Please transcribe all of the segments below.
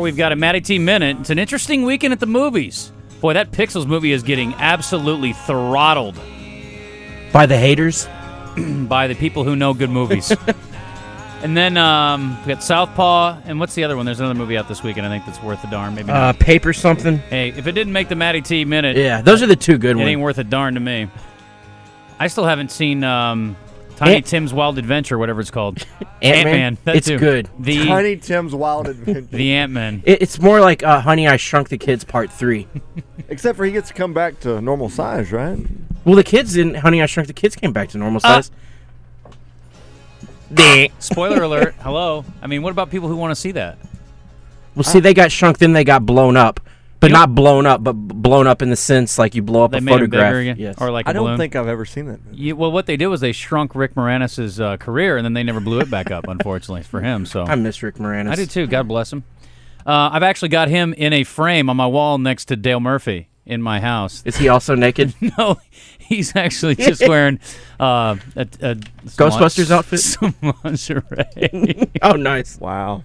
we've got a Matty T Minute. It's an interesting weekend at the movies. Boy, that Pixels movie is getting absolutely throttled. By the haters? By the people who know good movies. And then we got Southpaw, and what's the other one? There's another movie out this weekend I think that's worth a darn. Maybe not. Paper something. Hey, if it didn't make the Matty T Minute... Yeah, those are the two good ones. It ain't worth a darn to me. I still haven't seen Tiny Tim's Wild Adventure, whatever it's called. Ant-Man? It's good. Tiny Tim's Wild Adventure. The Ant-Man. It's more like Honey, I Shrunk the Kids Part 3. Except for he gets to come back to normal size, right? Well, the kids in Honey, I Shrunk the Kids came back to normal size. Spoiler alert. Hello. I mean, what about people who want to see that? Well, see, they got shrunk, then they got blown up. But not blown up, but blown up in the sense like you blow up they a made photograph. Him bigger again? Yes. Or like a I don't balloon? think I've ever seen that. Well, what they did was they shrunk Rick Moranis' career, and then they never blew it back up, unfortunately, for him. So I miss Rick Moranis. I do, too. God bless him. I've actually got him in a frame on my wall next to Dale Murphy in my house. Is he also naked? No, he's actually just wearing a Ghostbusters outfit? Some lingerie. Oh, nice. Wow.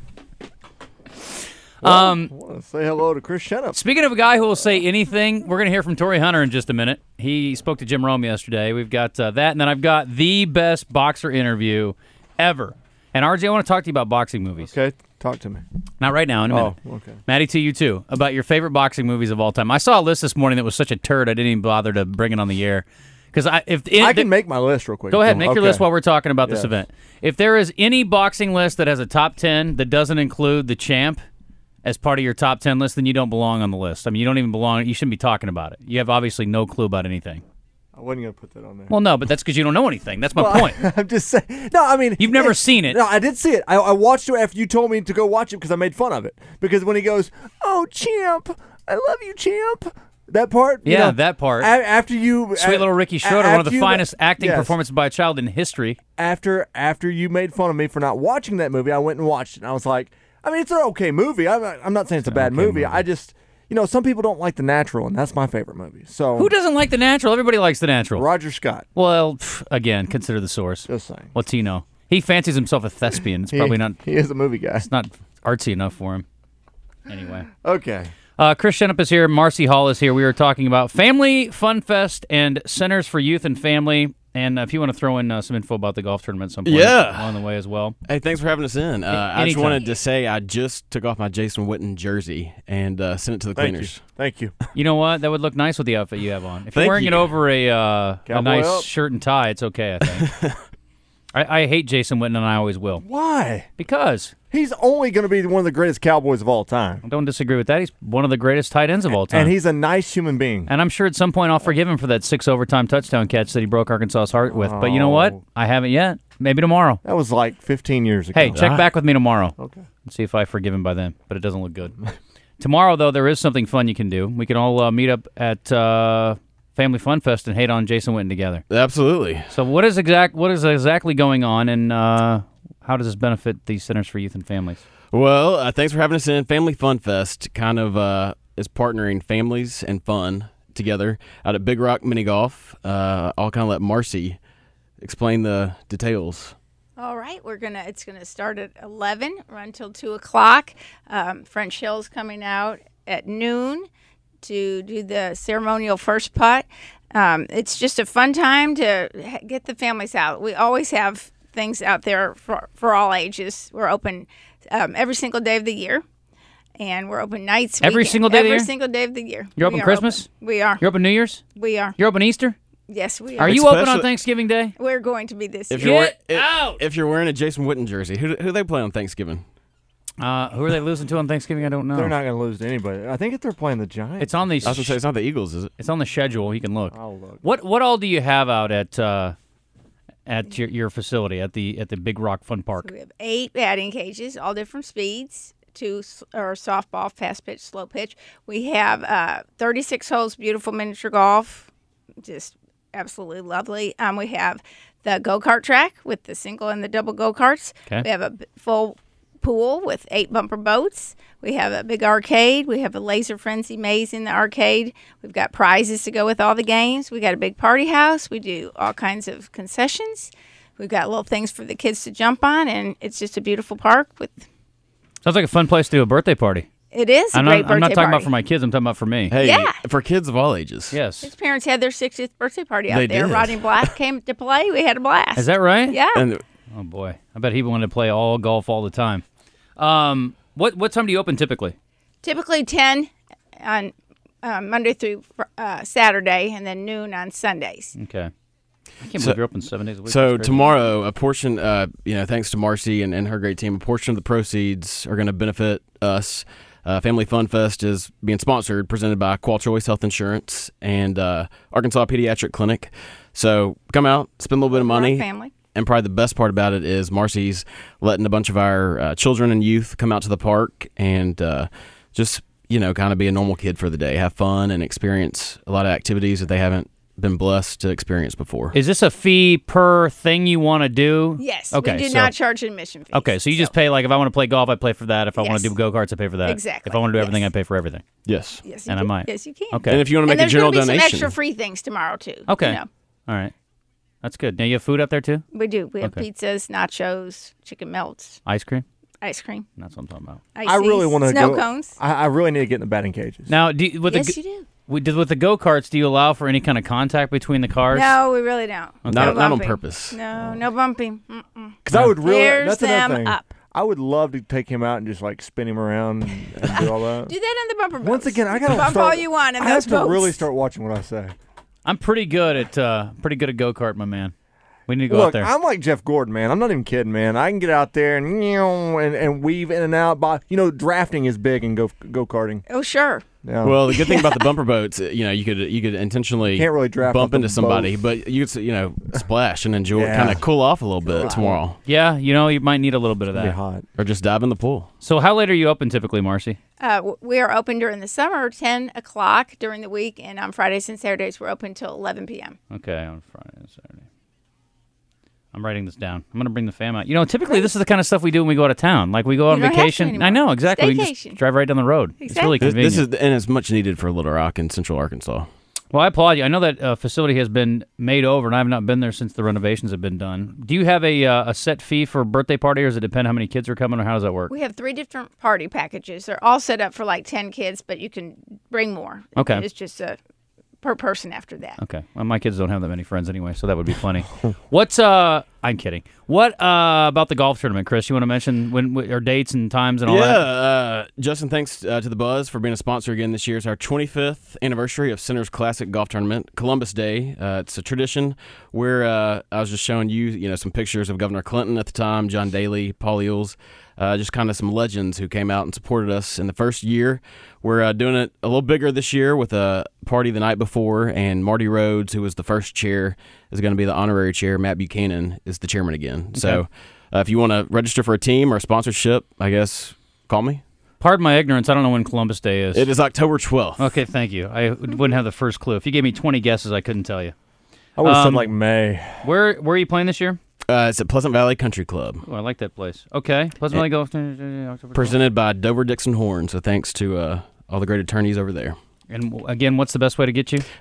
Well, I want to say hello to Chris Shenup. Speaking of a guy who will say anything, we're going to hear from Torrey Hunter in just a minute. He spoke to Jim Rome yesterday. We've got that, and then I've got the best boxer interview ever. And RJ, I want to talk to you about boxing movies. Okay, talk to me. Not right now, in a minute. Oh, okay. Matty, to you too, about your favorite boxing movies of all time. I saw a list this morning that was such a turd I didn't even bother to bring it on the air. Because I can make my list real quick. Go ahead, make your list while we're talking about this Yes. event. If there is any boxing list that has a top 10 that doesn't include the champ as part of your top 10 list, then you don't belong on the list. I mean, you don't even belong. You shouldn't be talking about it. You have obviously no clue about anything. I wasn't going to put that on there. Well, no, but that's because you don't know anything. That's my point. I'm just saying. No, I mean. You've never seen it. No, I did see it. I watched it after you told me to go watch it because I made fun of it. Because when he goes, "Oh, champ, I love you, champ." That part? Yeah, that part. After you... Sweet little Ricky Schroeder, one of the finest acting performances by a child in history. After you made fun of me for not watching that movie, I went and watched it. And I was like, I mean, it's an okay movie. I'm not saying it's a bad movie. I just... some people don't like The Natural, and that's my favorite movie. So who doesn't like The Natural? Everybody likes The Natural. Roger Scott. Well, again, consider the source. Just saying. What's he know? He fancies himself a thespian. It's probably not... He is a movie guy. It's not artsy enough for him. Anyway. Okay. Chris Shenup is here. Marcy Hall is here. We were talking about Family Fun Fest and Centers for Youth and Family. And if you want to throw in some info about the golf tournament at some point along the way as well. Hey, thanks for having us in. I just wanted to say I just took off my Jason Witten jersey and sent it to the cleaners. Thank you. You know what? That would look nice with the outfit you have on. If you're Thank wearing you. it over a nice up. shirt and tie, it's okay, I think. I hate Jason Witten, and I always will. Why? Because he's only going to be one of the greatest Cowboys of all time. I don't disagree with that. He's one of the greatest tight ends of all time. And he's a nice human being. And I'm sure at some point I'll forgive him for that 6 overtime touchdown catch that he broke Arkansas's heart with. But you know what? I haven't yet. Maybe tomorrow. That was like 15 years ago. Hey, check back with me tomorrow. Okay. And see if I forgive him by then. But it doesn't look good. Tomorrow, though, there is something fun you can do. We can all meet up at Family Fun Fest and hate on Jason Witten together. Absolutely. So what is exactly going on, and how does this benefit the Centers for Youth and Families? Well, thanks for having us in. Family Fun Fest kind of is partnering families and fun together out at Big Rock Mini Golf. I'll kind of let Marcy explain the details. All right, it's gonna start at 11, run till 2:00. French Hill's coming out at noon to do the ceremonial first putt. It's just a fun time to get the families out. We always have things out there for all ages. We're open every single day of the year, and we're open nights. Every single day of the year? Every single day of the year. You're open Christmas? We are. You're open New Year's? We are. You're open Easter? Yes, we are. Are you open on Thanksgiving Day? We're going to be this If year. you're if you're wearing a Jason Witten jersey, who they play on Thanksgiving? Who are they losing to on Thanksgiving? I don't know. They're not going to lose to anybody. I think if they're playing the Giants. It's on the. I was going to say it's not the Eagles, is it? It's on the schedule. You can look. I'll look. What all do you have out at your facility at the Big Rock Fun Park? So we have 8 batting cages, all different speeds. 2 are softball, fast pitch, slow pitch. We have 36 holes, beautiful miniature golf, just absolutely lovely. We have the go-kart track with the single and the double go-karts. Okay. We have a full pool with 8 bumper boats. We have a big arcade. We have a Laser Frenzy maze in the arcade. We've got prizes to go with all the games. We got a big party house. We do all kinds of concessions. We've got little things for the kids to jump on, and it's just a beautiful park with. Sounds like a fun place to do a birthday party. It is a I'm great not, birthday I'm not talking party. about for my kids. I'm talking about for me. Hey, Yeah. for kids of all ages. Yes. His parents had their 60th birthday party out They there. did. Rodney Black came to play. We had a blast. Is that right? Yeah. And Oh boy, I bet he wanted to play all golf all the time. What time do you open typically? Typically 10 on Monday through Saturday, and then noon on Sundays. Okay. I can't believe you're open 7 days a week. So That's crazy. tomorrow, a portion, thanks to Marcy and her great team, a portion of the proceeds are going to benefit us. Family Fun Fest is being sponsored, presented by Qual Choice Health Insurance and Arkansas Pediatric Clinic. So come out, spend a little bit of For our money. family. And probably the best part about it is Marcy's letting a bunch of our children and youth come out to the park and just, kind of be a normal kid for the day, have fun and experience a lot of activities that they haven't been blessed to experience before. Is this a fee per thing you want to do? Yes. Okay. We do so, not charge admission fees. Okay, so you just pay, like, if I want to play golf, I pay for that. If I want Yes. to do go-karts, I pay for that. Exactly. If I want to do everything, Yes. I pay for everything. Yes. Yes, you And I can. might. Yes, you can. Okay. And if you want to And make a there's general going to be donation. some extra free things tomorrow, too. Okay. You know. All right. That's good. Now, you have food out there, too? We do. We have Okay. pizzas, nachos, chicken melts, Ice cream? ice cream, That's what I'm talking about. ices, I really want to snow go. cones. I really need to get in the batting cages. Now, with Yes, the you do. with the go-karts, do you allow for any kind of contact between the cars? No, we really don't. Not No on bumping. purpose. No bumping. Mm-mm. Because I would really. Tears That's another them thing. up. I would love to take him out and just like spin him around and do all that. Do that on the bumper boats. Once again, I gotta bump start, all you want in I those have to boats. really start watching what I say. I'm pretty good at go-kart, my man. We need to go out Look, there. I'm like Jeff Gordon, man. I'm not even kidding, man. I can get out there and weave in and out. But drafting is big in go karting. Oh, sure. Yeah. Well, the good thing about the bumper boats, you could intentionally Can't really draft bump off the into somebody, boat. but you could splash and enjoy, Yeah. kind of cool off a little bit tomorrow, Yeah, you might need a little bit of It'd be that. hot. or just dive in the pool. So how late are you open typically, Marcy? We are open during the summer, 10 o'clock during the week, and on Fridays and Saturdays, we're open till 11 p.m. Okay, on Friday and Saturday. I'm writing this down. I'm going to bring the fam out. Typically this is the kind of stuff we do when we go out of town. Like we go on You don't have to vacation. anymore. I know, exactly. We can Staycation. just drive right down the road. It's really Exactly. convenient. And it's much needed for Little Rock in Central Arkansas. Well, I applaud you. I know that facility has been made over, and I have not been there since the renovations have been done. Do you have a set fee for a birthday party, or does it depend how many kids are coming, or how does that work? We have 3 different party packages. They're all set up for like 10 kids, but you can bring more. Okay. It's just per person after that. Okay. Well, my kids don't have that many friends anyway, so that would be plenty. What's I'm kidding. What about the golf tournament, Chris? You want to mention our dates and times and all that? Justin, thanks to the Buzz for being a sponsor again this year. It's our 25th anniversary of Center's Classic Golf Tournament, Columbus Day. It's a tradition where I was just showing you, some pictures of Governor Clinton at the time, John Daly, Paul Eels, just kind of some legends who came out and supported us in the first year. We're doing it a little bigger this year with a party the night before, and Marty Rhodes, who was the first chair, is going to be the honorary chair. Matt Buchanan is the chairman again. So if you want to register for a team or a sponsorship, I guess call me. Pardon my ignorance. I don't know when Columbus Day is. It is October 12th. Okay, thank you. I wouldn't have the first clue. If you gave me 20 guesses, I couldn't tell you. I would have said like May. Where are you playing this year? It's at Pleasant Valley Country Club. Oh, I like that place. Okay. Pleasant Valley Golf. October 12th. Presented by Dover Dixon Horn. So thanks to all the great attorneys over there. And again, what's the best way to get you?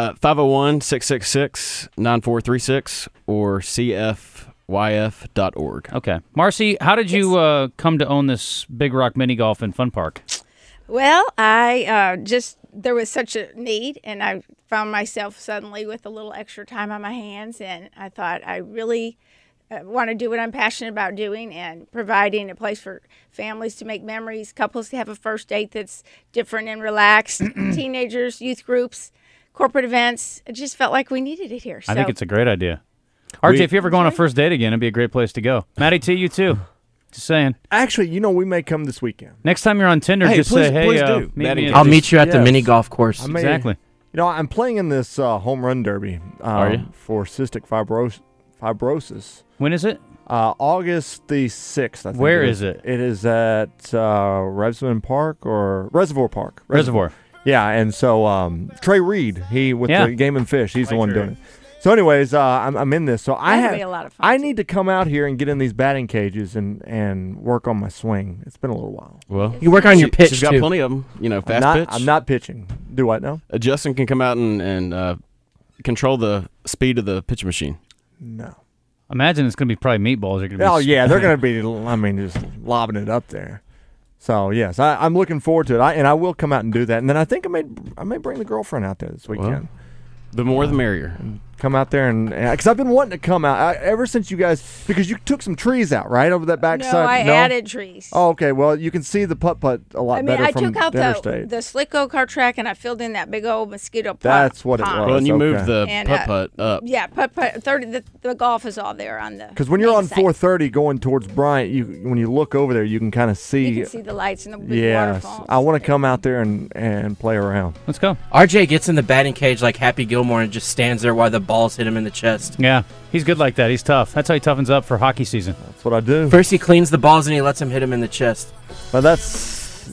501-666-9436 or cfyf.org. Okay. Marcy, how did you come to own this Big Rock Mini Golf and Fun Park? Well, there was such a need, and I found myself suddenly with a little extra time on my hands, and I thought I really want to do what I'm passionate about doing and providing a place for families to make memories, couples to have a first date that's different and relaxed, teenagers, youth groups, corporate events. It just felt like we needed it here. I think it's a great idea. RJ, if you ever go on a Okay. first date again, it'd be a great place to go. Maddie T, you too. Just saying. Actually, we may come this weekend. Next time you're on Tinder, Hey, just please- say, hey, please do. meet Maddie me T. at I'll this- meet you at the Yes. mini golf course. I may- Exactly. I'm playing in this home run derby Are you? for cystic fibrosis. When is it? August the 6th, I think. Where is it? It is at Reservoir Park. Reservoir. Yeah, and so Trey Reed, with Yeah. the Game and Fish, he's the one doing it. So, anyways, I'm in this. So That'd be a lot of fun, I too. need to come out here and get in these batting cages and work on my swing. It's been a little while. Well, You work on your pitch she's got too. plenty of them. Fast pitch. I'm not pitching. Do what now? Justin can come out and control the speed of the pitch machine. No. Imagine it's going to be probably meatballs. You're gonna be Oh yeah, they're gonna be. Just lobbing it up there. So yes, I'm looking forward to it. I will come out and do that. And then I think I may bring the girlfriend out there this weekend. The more the merrier. Come out there and because I've been wanting to come out ever since you guys, because you took some trees out right over that back No, side. I added trees. Oh, okay. Well, you can see the putt a lot better I from took out the interstate. the slick go-kart track and I filled in that big old mosquito pond. That's what it pond. was. Well, and you Okay. moved the And, putt up. Yeah, putt 30. The golf is all there on the. Because when you're main on site. 430 going towards Bryant, when you look over there, you can kind of see. You can see the lights and the big Yes, waterfalls. I want to come out there and play around. Let's go. RJ gets in the batting cage like Happy Gilmore and just stands there while the balls hit him in the chest. Yeah, he's good like that. He's tough. That's how he toughens up for hockey season. That's what I do. First he cleans the balls and he lets him hit him in the chest. But that's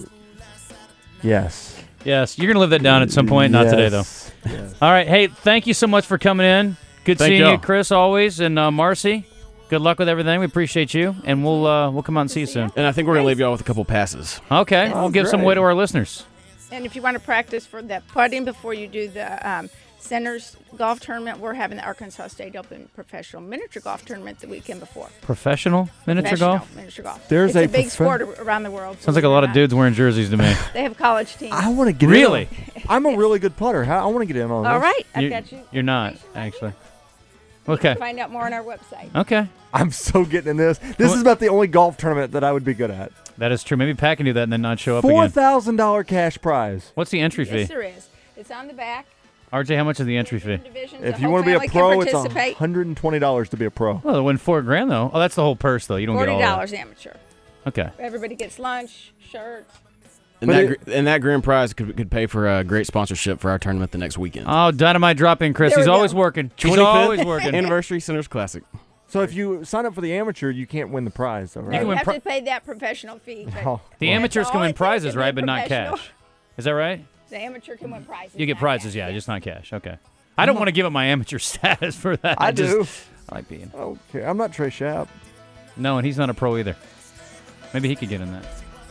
yes. Yes, you're gonna live that down at some point. Not today though. Yes. Yes. All right. Hey, thank you so much for coming in. Good Thank seeing y'all. you, Chris, always, and Marcy. Good luck with everything. We appreciate you, and we'll come out and see you soon. And I think we're going to leave y'all with a couple passes. Okay, we'll give some great. away to our listeners. And if you want to practice for that putting before you do the Centers Golf Tournament, we're having the Arkansas State Open Professional Miniature Golf Tournament the weekend before. Professional miniature golf. Miniature golf. There's it's a a big profe- sport around the world. Sounds like a lot of dudes wearing jerseys to me. They have college teams. I want to get Really? in. I'm a really good putter. I want to get in on this. All right, I've You- got you. You're not actually. Okay. Find out more on our website. Okay. I'm so getting in this. This is about the only golf tournament that I would be good at. That is true. Maybe Pat can do that and then not show up again. $4,000 cash prize. What's the entry fee? Yes, there is. It's on the back. RJ, how much is the entry fee? Divisions, If the you whole want to be a family pro, can it's participate. $120 to be a pro. Well, they win $4,000 though. Oh, that's the whole purse though. You don't get all that. $40 amateur. Okay. Everybody gets lunch, shirts. And that grand prize could pay for a great sponsorship for our tournament the next weekend. Oh, dynamite drop in, Chris. There He's we go. always working. He's 25th always working. Anniversary Centers Classic. So if you sign up for the amateur, you can't win the prize, though, You right? can You win have pri- to pay that professional fee. But Oh, The well. amateurs That's can all win it takes prizes, to right? be But not professional. cash. Is that right? The amateur can win prizes. You get not prizes, cash. yeah, just not cash. Okay. I don't want to give up my amateur status for that. I do. I like being. Okay, I'm not Trey Schapp. No, and he's not a pro either. Maybe he could get in that.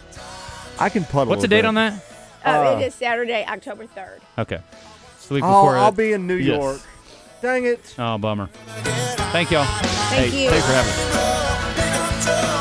I can putt a What's the little date bit. on that? It is Saturday, October 3rd. Okay. It's the week Oh, before I'll that. be in New Yes. York. Dang it. Oh, bummer. Thank y'all. Thank you. Thanks for having us.